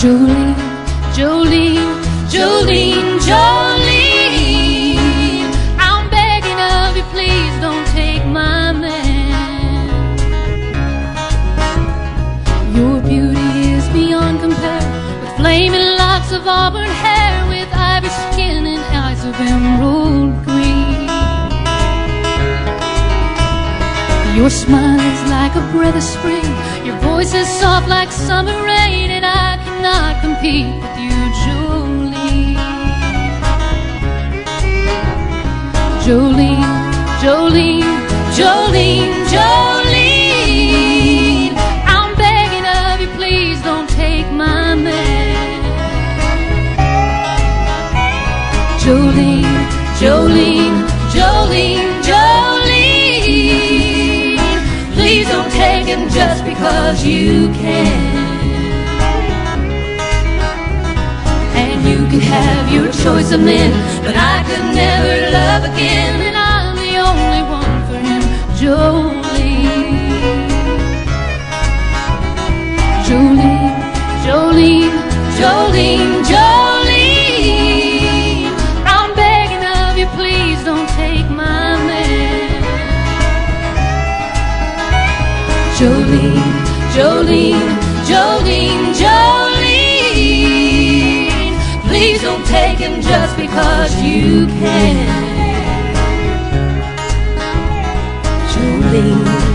Jolene, Jolene, Jolene, Jolene, I'm begging of you, please don't take my man. Your beauty is beyond compare, with flaming locks of auburn hair, with ivory skin and eyes of emerald green. Your smile is like a breath of spring, your voice is soft like summer rain, and I cannot compete with you, Jolene. Jolene, Jolene, Jolene, Jolene, I'm begging of you, please don't take my man. Jolene, Jolene, Jolene, Jolene, please don't take him just because you can. And you can have your choice of men, but I could never love again, and I'm the only one for him, Jolene. Jolene, Jolene, Jolene, Jolene, I'm begging of you, please don't take my man. Jolene, Jolene, Jolene, Jolene, please don't take him just because you can. Jolene.